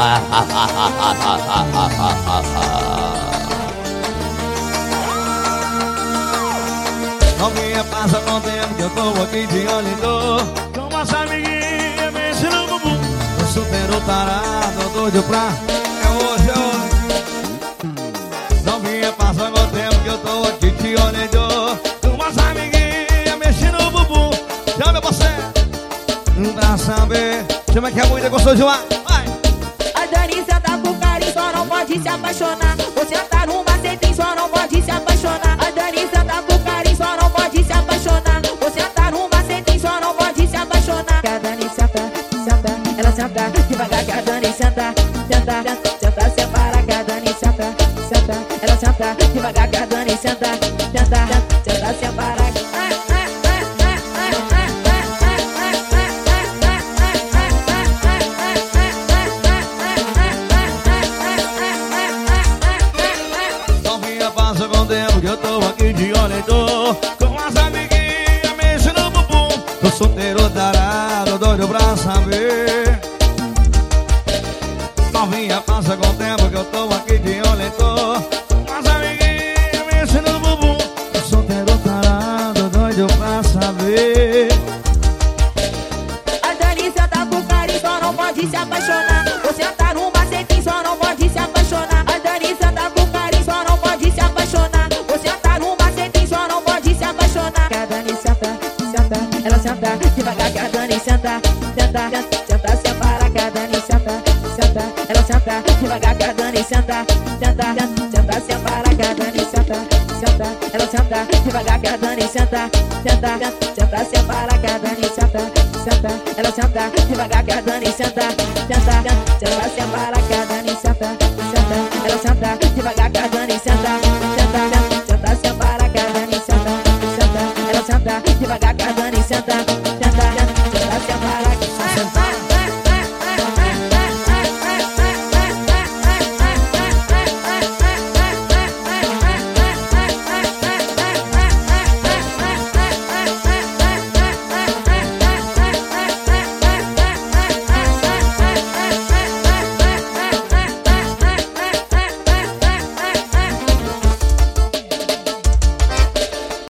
Novinha, passa com o tempo que eu tô aqui de olho em dor. Com as amiguinhas, mexe no bumbum. Tô solteiro tarado, doido pra... É hoje, é hoje. Novinha, passa com o tempo que eu tô aqui de olho em dor. Com as amiguinhas, mexe no bumbum. Chama meu parceiro pra saber. Chama que é muito gostoso de lá. Vai! A Dani senta com carinho, só não pode se apaixonar. Você tá no macetinho, só não pode se apaixonar. A Dani senta com carinho, só não pode se apaixonar. Você tá no macetinho, só não pode se apaixonar. Que a Dani senta, senta, ela senta devagar. Que a Dani senta, senta, senta, separa. Que a Dani senta, senta, ela senta devagar. Que a Dani senta, senta, senta, separa. Passa com o tempo que eu tô aqui de olho em dor. Com as amiguinhas, mexe no bumbum. Tô solteiro tarado, doido pra saber. Novinha, passa com o tempo que eu tô aqui de olho em dor. Com as amiguinhas, mexe no bumbum. Tô solteiro tarado, doido pra saber. A Dani senta com carinho, só não pode se apaixonar. Você tá no macetinho, só não pode se apaixonar. A Dani senta com carinho, só não pode se apaixonar. Você tá no macetinho, só não pode se apaixonar. Que a Dani senta, senta, ela senta devagar. Que a Dani senta, senta, senta, separa. Que a Dani senta, senta, ela senta devagar. Que a Dani senta, senta, senta, separa. Que a Dani senta, senta, ela senta devagar. Que a Dani senta, senta, senta, separa. Que a Dani senta, senta, ela senta devagar. Que a Dani senta, senta, senta, separa. Que a Dani senta, senta, ela senta devagar. Que a Dani senta, senta, senta, separa. Que a Dani senta, senta, ela senta devagar. Que a Dani senta.